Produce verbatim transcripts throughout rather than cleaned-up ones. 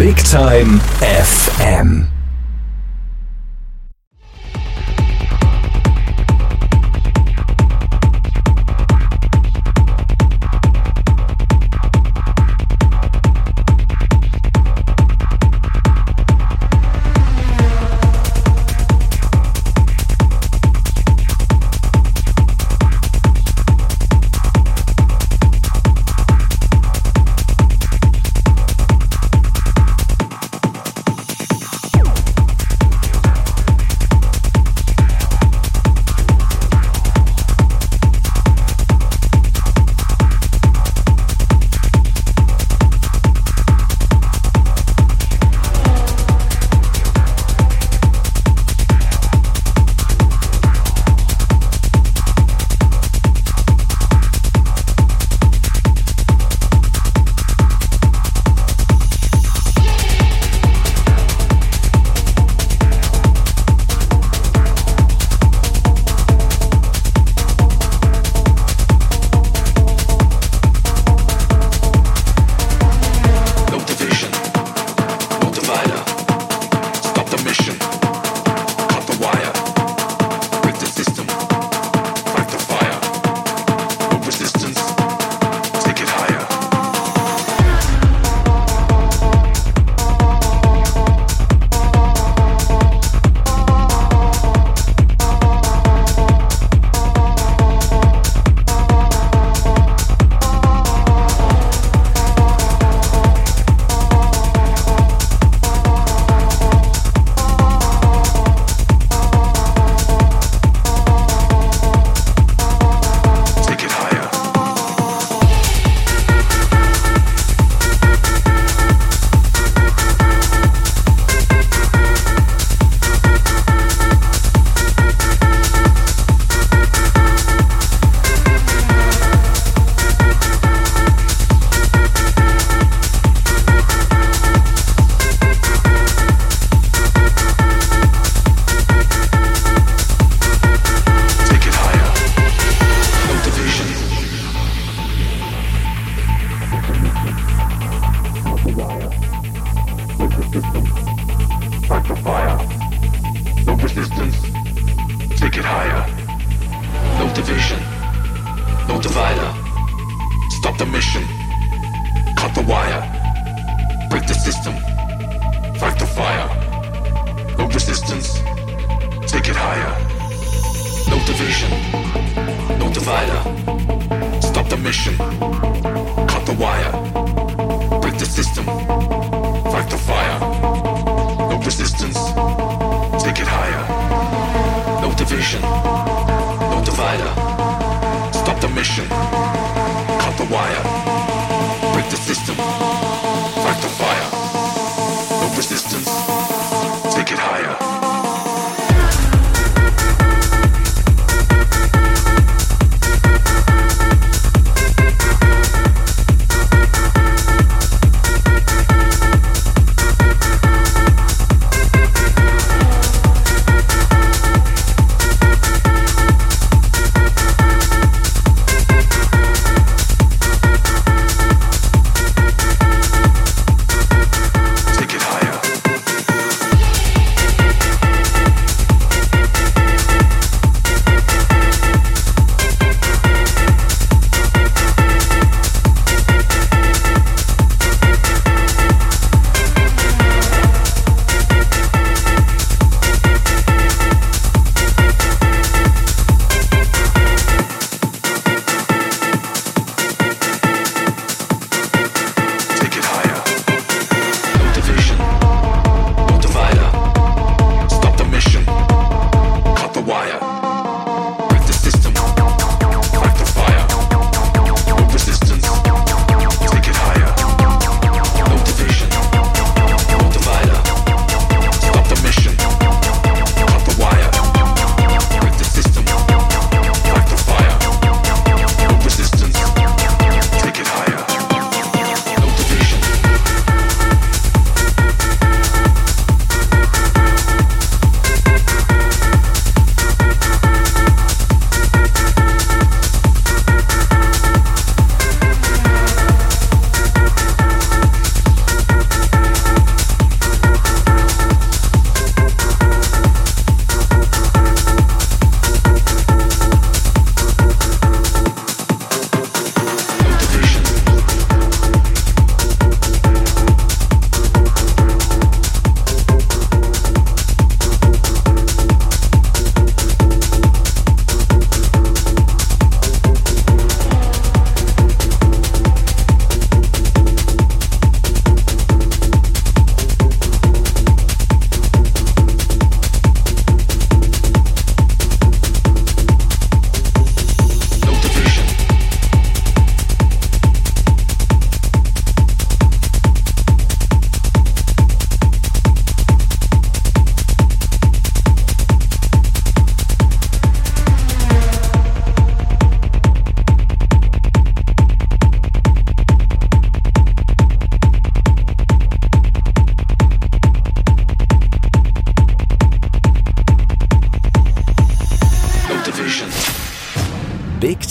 Big Time F M.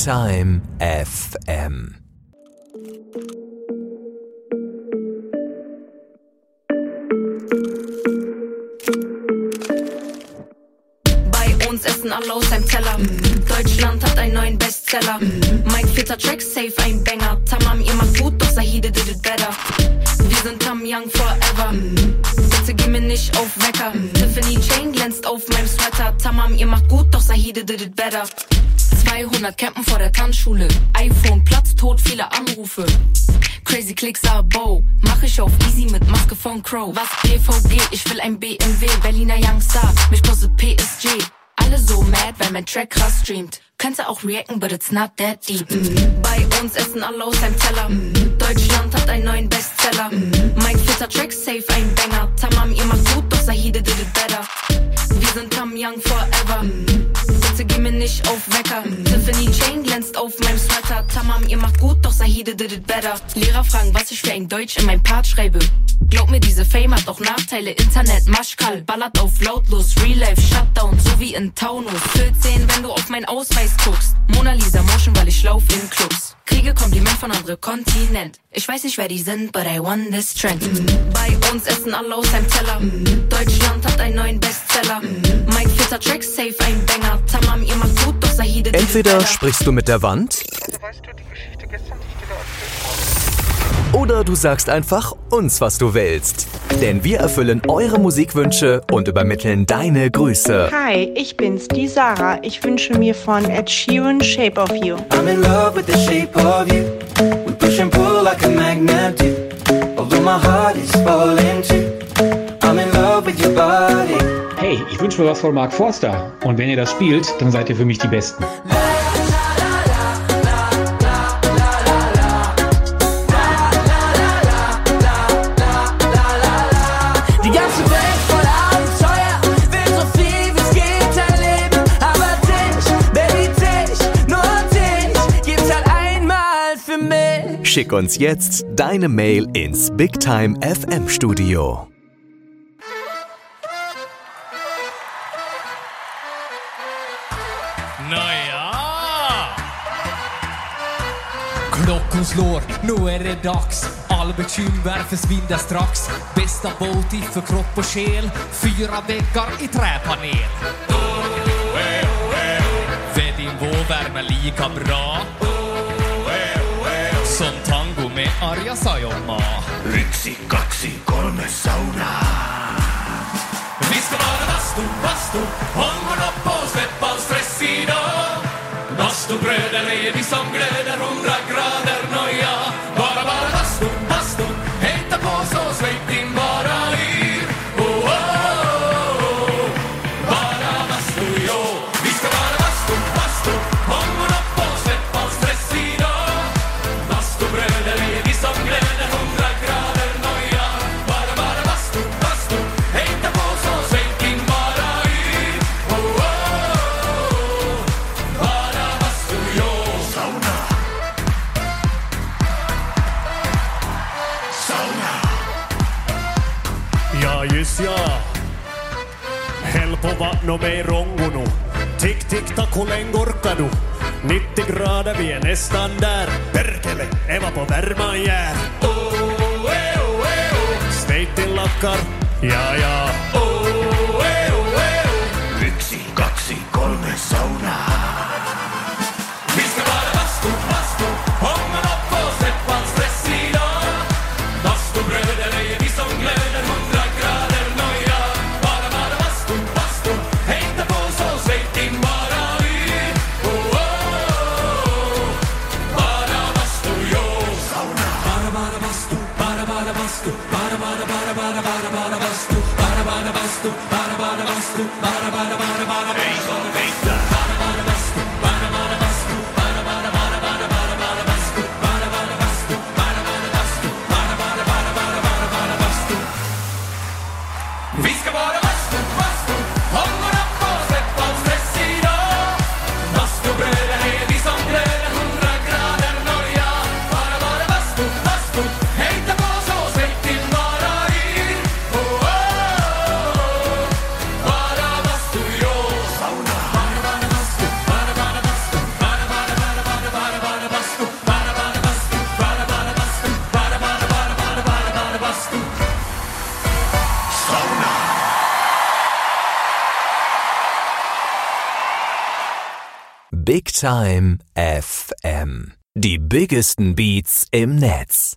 Time F M. Bei uns essen alle aus einem Teller. Mhm. Deutschland hat einen neuen Bestseller. Mhm. Mein vierter Track, safe ein Banger. Tamam, ihr macht gut, doch Sahide did it better. Wir sind Tam Young forever. Mhm. Bitte geh mir nicht auf Wecker. Mhm. Tiffany Chain glänzt auf meinem Sweater. Tamam, ihr macht gut, doch Sahide did it better. zweihundert campen vor der Tanzschule. iPhone, Platz, tot, viele Anrufe. Crazy Clicks, Abo. Mach ich auf easy mit Maske von Crow. Was G V G, ich will ein B M W. Berliner Youngstar, mich kostet P S G. Alle so mad, weil mein Track krass streamt. Könnte auch reacten, but it's not that deep. Mhm. Bei uns essen alle aus einem Teller. Mhm. Deutschland hat einen neuen Bestseller. Mhm. Mein vierter Track, safe ein Banger. Tamam, ihr macht gut, doch Sahide did it better. Wir sind Tam Young forever. Mhm. Bitte geh mir nicht auf Wecker. Mhm. Tiffany Chain glänzt auf meinem Sweater. Tamam, ihr macht gut, doch Sahide did it better. Lehrer fragen, was ich für ein Deutsch in meinem Part schreibe. Glaub mir, diese Fame hat auch Nachteile. Internet, Maschkal, ballert auf lautlos. Real Life, Shutdown, so wie in Taunus. vierzehn, wenn du auf meinen Ausweis guckst. Mona Lisa Motion, weil ich lauf in Clubs. Kriege Kompliment von anderem Kontinent. Ich weiß nicht, wer die sind, but I won this trend. Mhm. Bei uns essen alle aus einem Teller. Mhm. Deutschland hat einen neuen Bestseller. Mhm. Mein vierter Track, safe ein Banger. Tamam, ihr macht gut, doch Sahide did it Entweder better. sprichst du mit der Wand, Also weißt du, die Geschichte gestern, die ich dir da erzählt habe. oder du sagst einfach uns, was du willst. Denn wir erfüllen eure Musikwünsche und übermitteln deine Grüße. Hi, ich bin's, die Sarah. Ich wünsche mir von Ed Sheeran Shape of You. I'm in love with the shape of you. We push and pull like a magnet do. Although my heart is falling too. I'm in love with your body. Hey, ich wünsche mir was von Mark Forster. Und wenn ihr das spielt, dann seid ihr für mich die Besten. Die ganze Welt voller Abenteuer, will so viel wie's geht erleben. Aber dich, Baby, dich, nur dich, gibt's halt einmal für mich. Schick uns jetzt deine Mail ins Big Time F M Studio. Nåja! Klockan slår, nu är det dags. All bekymmer försvinner strax. Bästa båt för kropp och själ. Fyra väggar i träpanel. Oh, eh, oh, eh, oh. Vet din vårvärme lika bra oh, eh, oh, eh, oh. Som tango med Arja Saijonmaa. Yksi, kaksi, kolme saunaa. Vi ska vara bastu, bastu. Hången upp och släpp all stress idag. Bastubröder är vi som glöder hundra grader noja. Bara, bara bastu, bastu. Hejta på så släpp din bara yr. Oh, oh, oh, oh. Bara bastu, jo. Vi ska vara bastu, bastu. Hången upp och släpp all stress idag. Bastubröder är vi som glöder hundra grader noja. Bara, bara bastu, bastu. Hejta på så släpp din bara yr. Oh, oh, oh. Bara bastu, jo. Sauna. Sauna. Ja, just ja. Häll på vattnet med rongono. Tick, tick, tack, hur länge orkar du? nittio grader, vi är nästan där. Perkele, Eva på värman jär. Oh, eh, oh, eh, oh. Sveitin lakkar, ja, ja. Oh, eh, oh, eh, oh. Yksi, kaksi, kolme saunaa. Vi ska vara bastu, bastu. Hången upp och släpp all stress idag. Bastubröder är vi som glöder hundra grader noja. Bara, bara bastu, bastu. Hejta på så släpp din bara yr. Oh, oh, oh. Bara bastu, jo. Sauna. Bara, bara bastu. Bara, bara bastu. Bara, bara, bara, bara, bara, bara bastu. Bara, bara bastu. Bara, bara bastu. Bara, bara, bara, bara, bara bastu. Bara, bara bastu. Bara, bara bastu. Bara, bara, bara, bara, bara, bara bastu. Bara, bara bastu. Bara, bara bastu. Bara, bara, bara, bara, bara, bara bastu. Vi ska vara bastu, bastu. Hången upp och släpp all stress idag. Bastubröder är vi som glöder hundra grader noja. Bara, bara bastu, bastu. Hejta på så släpp din bara yr. Oh, oh, oh. Bara bastu, jo. Big Time F M. Die biggesten Beats im Netz.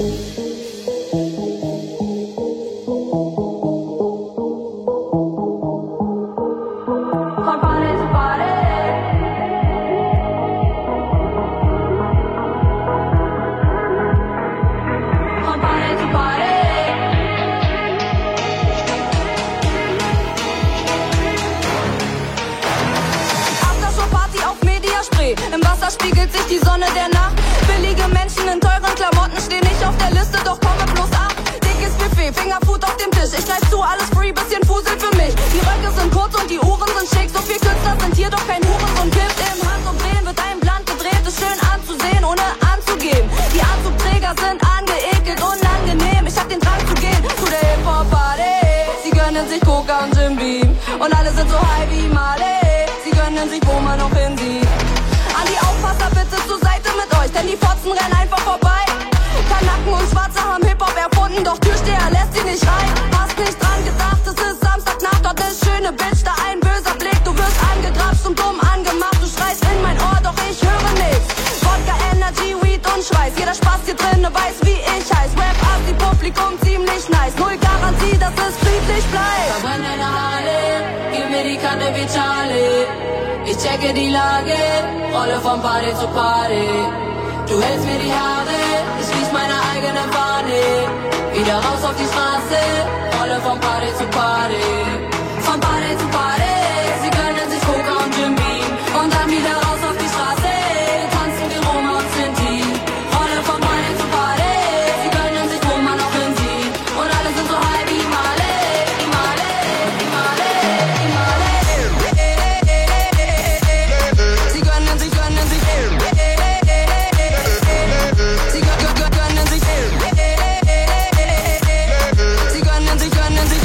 Im Wasser spiegelt sich die Sonne der Nacht. Billige Menschen in teuren Klamotten stehen nicht auf der Liste, doch komme bloß ab. Dickes Buffet, Fingerfood auf dem Tisch. Ich greif zu, alles free, bisschen Fusel für mich. Die Röcke sind kurz und die Uhren sind schick. So viel Künstler sind hier, doch kein Hurensohn kippt. Im Handumdrehen wird ein Blatt gedreht. Ist schön anzusehen, ohne anzugeben. Die Anzugträger sind angeekelt, unangenehm. Ich hab den Drang zu gehen zu der Hip-Hop-Party. Sie gönnen sich Coca und Jim Beam. Und alle sind so high wie Marley. Sie gönnen sich, wo man noch hinsieht. An die Aufpasser bitte zur Seite mit euch, denn die Fotzen rennen einfach vorbei. Kanaken und Schwarze haben Hip-Hop erfunden, doch Türsteher lässt sie nicht rein. Hast nicht dran gedacht, es ist Samstagnacht, dort ist schöne Bitch, da ein böser Blick. Du wirst angegrapscht und dumm angemacht, du schreist in mein Ohr, doch ich höre nichts. Wodka, Energy, Weed und Schweiß, jeder Spaß hier drinne weiß, wie ich heiß. Rap, Assi, Publikum ziemlich nice, null Garantie, dass es friedlich bleibt. Verbrenn deine Haare, gib mir die Kante wie Charlie. Ich checke die Lage, rolle von Party zu Party. Du hältst mir die Haare, ich riech meine eigene Fahne. Wieder raus auf die Straße, rolle von Party zu Party. Von Party zu Party, sie gönnen sich Coca und Jim Beam. Und dann wieder raus auf die Straße, tanzen wie Roma und Sinti. Rolle von Party zu Party, sie gönnen sich, wo man noch hinsieht. Und alle sind so high wie Marley, wie Marley, wie Marley, wie Marley. Sie gönnen sich, gönnen sich. Sie gö- gö- gö- gönnen sich. Sie gönnen sich, gönnen sich.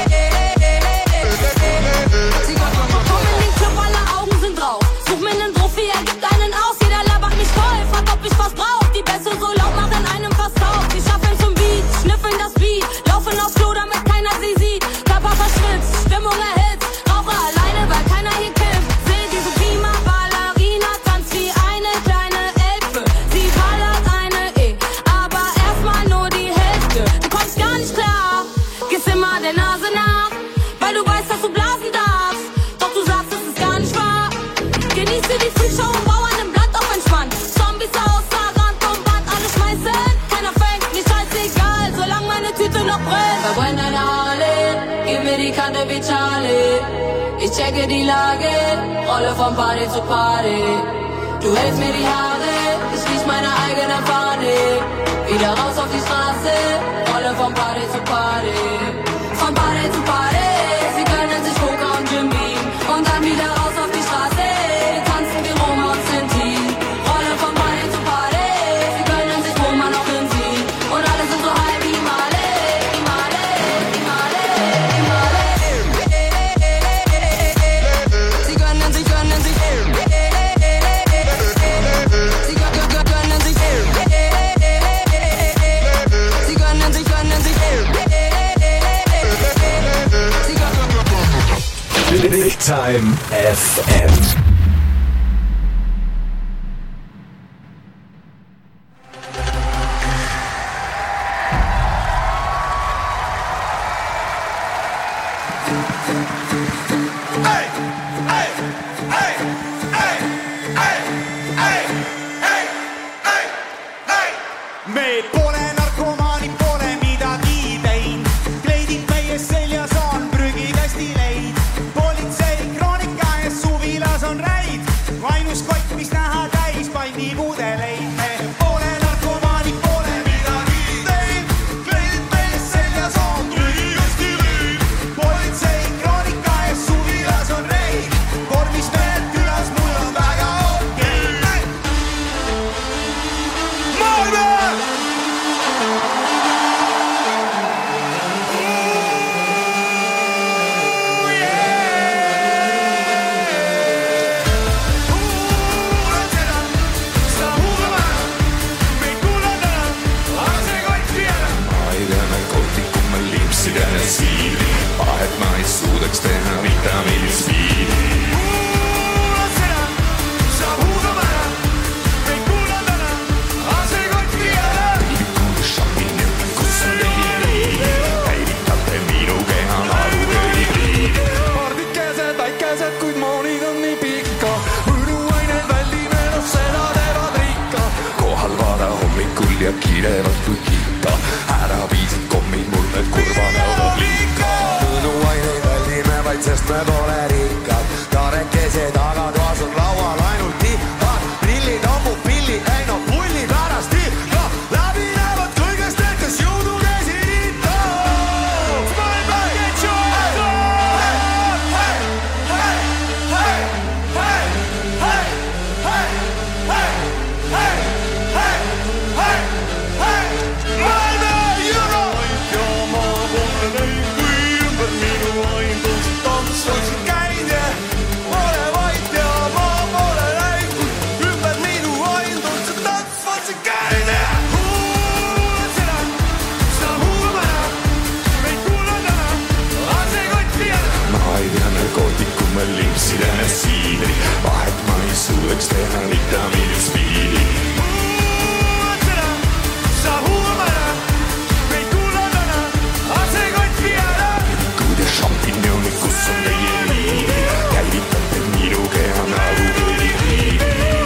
Sie gönnen- Komm in den Club, alle Augen sind drauf. Such mir nen Profi, er gibt einen aus. Jeder labert mich voll, fragt, ob ich was brauch. Die Bässe so laut machen einem fast auf. Die schaffeln zum Beat, schnüffeln das Beat. Laufen aufs Klo, damit keiner sie sieht. Körper verschwitzt, Stimmung erhitzt. Rauche alleine, weil keiner hier kifft. Seh diese Prima Ballerina, tanzt wie eine kleine Elfe. Sie ballert eine E, aber erstmal nur die Hälfte. Du kommst gar nicht klar, gehst immer der Nase nach, weil du weißt, dass du blasen darfst. Doch du sagst, es ist gar nicht wahr. Genieße die Freakshow und bau an dem Blatt auf entspannt. Zombies aus, Rand und Band, alle schmeißen. Keiner fängt, mir scheißegal, solange meine Tüte noch brennt. Verbrenn deine Haare, gib mir die Kante wie Charlie. Ich checke die Lage, rolle von Party zu Party. Du hältst mir die Haare, ich riech meine eigene Fahne. Wieder raus auf die Straße, rolle von Party zu Party. Von Party zu Party, sie gönnen sich Coca und Jim Beam. Und dann wieder raus auf die Straße, tanzen wie Roma und Sinti. Rolle von Party zu Party, sie gönnen sich, wo man noch hinsieht. Und alle sind so high wie Marley, wie Marley, wie Marley, wie Marley. Sie gönnen sich, gönnen sich. Sie gö- gö- gö- gönnen sich. Sie gönnen sich, gönnen sich. Sie gönnen- Big Time F M. Me pole narkomaani, pole midagi teinud. kleidid meie seljas on prügikasti leid. politsei kroonika ees suvilas on räid. ainus kott, mis näha täis pannipudeleid. me pole narkomaani, pole midagi teinud. kleidid meie seljas on prügikasti leid. politsei kroonika ees suvilas on räid. korvis mehed külas, mul on väga okei okay. Marvel! Vahet ma ei suudaks teha vitamiini spiidi. pole rikkad, taarekese tagatoas on laual ainult tihad, prillid, hommupillid, ei no pulli pärast ikka, läbi näevad kõigest need, kes jõudu käsi riita. Smile back, get your ass on! Hey, hey, hey, hey, hey, hey, hey, hey, hey, hey, hey, Malmö, Euro! Ja ma pole neid kui ümber minu aindus tantsus käide. Ole vait ja ma pole neid kui ümber minu aindus tantsus käide. Huul seda, sa huumana, meid kuulada, ase kotti ja... Ma ei tea narkootikum, lipsid enne siidri, vahet ma ei suudaks teha vitamiinispiili. Huul seda, sa huumana, meid kuulada, ase kotti ja... Kude šampignoni, kus on teie liini, käivitate minu keha nagu kõlipiiri.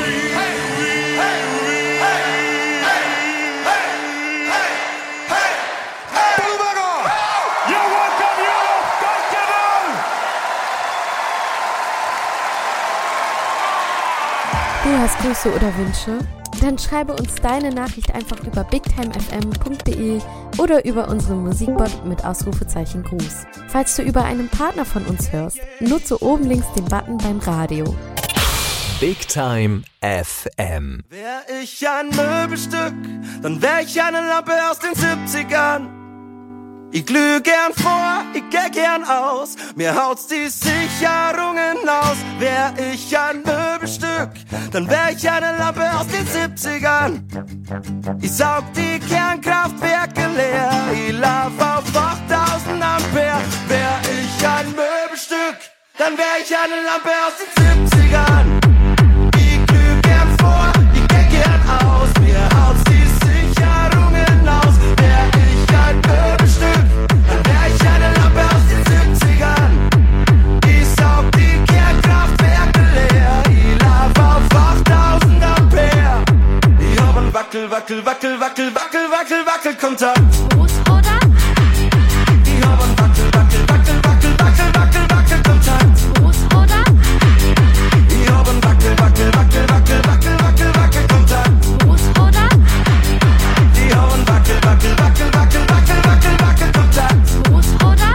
Du hast Grüße oder Wünsche? Dann schreibe uns deine Nachricht einfach über bigtimefm punkt de oder über unseren Musikbot mit Ausrufezeichen Gruß. Falls du über einen Partner von uns hörst, nutze oben links den Button beim Radio. Big Time F M. Wär ich ein Möbelstück, dann wär ich eine Lampe aus den siebzigern. Ich glüh gern vor, ich geh gern aus, mir haut's die Sicherungen aus. Wär ich ein Möbelstück, dann wär ich eine Lampe aus den siebzigern. Ich saug die Kernkraftwerke leer, ich lauf auf achttausend Ampere. Wär ich ein Möbelstück, dann wär ich eine Lampe aus den siebzigern. Ich glüh gern vor, ich geh gern aus, mir haut's die Sicherungen aus. Wär ich ein Möbelstück, dann wär ich eine Lampe aus den siebzigern. Ich saug die Kernkraftwerke leer, ich lauf auf achttausend Ampere. Ich hab ein Wackel, Wackel, Wackel, Wackel, Wackel, Wackel, Wackelkontakt. Fuß oder? Ich hab ein Wackel, Wackel, Wackel, Wackel, Wackel, Wackel, Wackelkontakt. Fuß oder? Ich hab ein Wackel, Wackel, Wackel, Wackel, Wackel, Wackel, Wackelkontakt. Fuß oder? Ich hab ein Wackel, Wackel, Wackel, Wackel, Wackel, Wackel, Wackelkontakt. Fuß oder?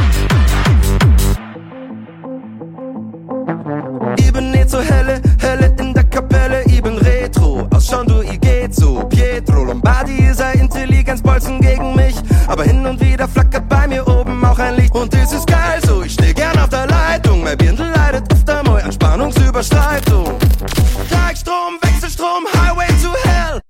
Ich bin nicht so helle, helle in der Kapelle, ich bin retro. Ausschauen du, ich geht so. Pietro Lombardi ist ein Intelligenzbolzen gegen mich, aber hin und wieder flackert bei mir oben auch ein Licht. Und das ist geil so, ich steh gern auf der Leitung. Mein Birndl leidet öfter mal an Spannungsüberschreitung. Gleichstrom, Wechselstrom, Highway to Hell.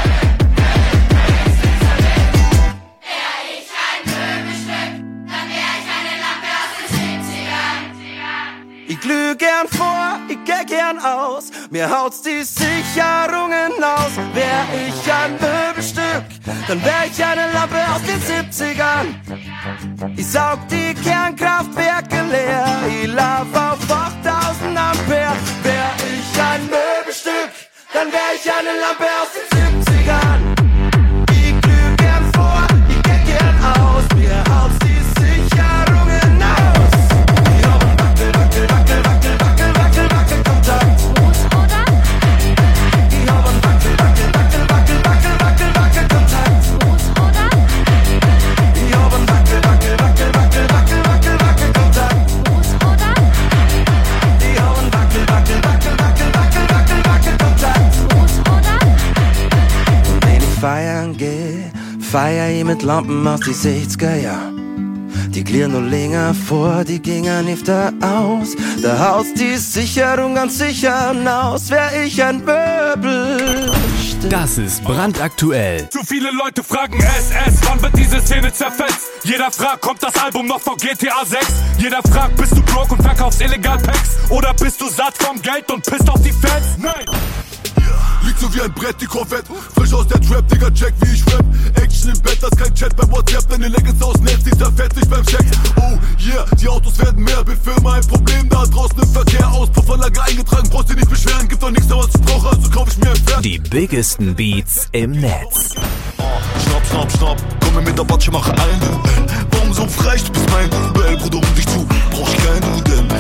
Ich glüh gern vor, ich geh gern aus, mir haut's die Sicherungen aus. Wär ich ein Möbelstück, dann wär ich eine Lampe aus den siebzigern. Ich saug die Kernkraftwerke leer, ich lauf auf achttausend Ampere. Wär ich ein Möbelstück, dann wär ich eine Lampe aus den siebzigern. Ich glüh gern vor, ich geh gern aus, mir haut's die Sicherungen aus. Ich hab ein Wackel, Wackel, Wackel, Wackel, Wackel, Wackel, Wackelkontakt. Fuß oder? Ich hab ein Wackel, Wackel, Wackel, Wackel, Wackel, Wackel, Wackelkontakt. Fuß oder? Ich hab ein Wackel, Wackel, Wackel, Wackel, Wackel, Wackel, Wackelkontakt. Fuß oder? Ich hab ein Wackel, Wackel, Wackel, Wackel, Wackel, Wackel, Wackelkontakt. Fuß oder? Und wenn ich feiern geh, feier ich mit Lampen aus die sechziger Jahr. Die klirren nur länger vor, die gingen öfter aus. Da haut die Sicherung ganz sicher aus. Wär ich ein Möbel. Das ist brandaktuell. Zu viele Leute fragen S S, wann wird diese Szene zerfetzt? Jeder fragt, kommt das Album noch vor G T A sechs? Jeder fragt, bist du broke und verkaufst illegal Packs? Oder bist du satt vom Geld und pisst auf die Fans? Nein! Liegt so wie ein Brett, die Corvette. Frisch aus der Trap, Digga, check wie ich rap. Action im Bett, das ist kein Chat bei WhatsApp. Deine Leggings aus Netz, die zerfetzt sich beim Sex. Oh yeah, die Autos werden mehr. Bin für immer ein Problem da draußen im Verkehr. Auspuffanlage eingetragen, brauchst dich nicht beschweren. Gibt doch nichts, was ich brauche, also kauf ich mir ein Pferd. Die biggesten Beats im Netz. Oh, schnapp, schnapp, schnapp. Komm mir mit der Batsche, mache eine. Warum so frech, du bist mein Duell, Bruder, um dich zu. Brauch ich keinen Duden.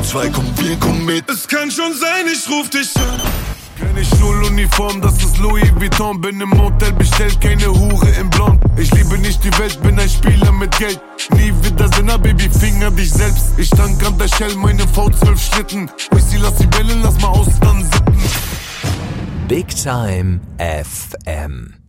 zwei, komm, wir kommen mit. Es kann schon sein, ich ruf dich an. Kenn ich null Uniform, das ist Louis Vuitton. Bin im Hotel bestellt, keine Hure in Blond. Ich liebe nicht die Welt, bin ein Spieler mit Geld. Nie wieder Sinner, Baby, finger dich selbst. Ich tank an der Shell, meine V zwölf Schlitten. Whisky, lass die Wellen, lass mal aus, dann sippen. Big Time F M.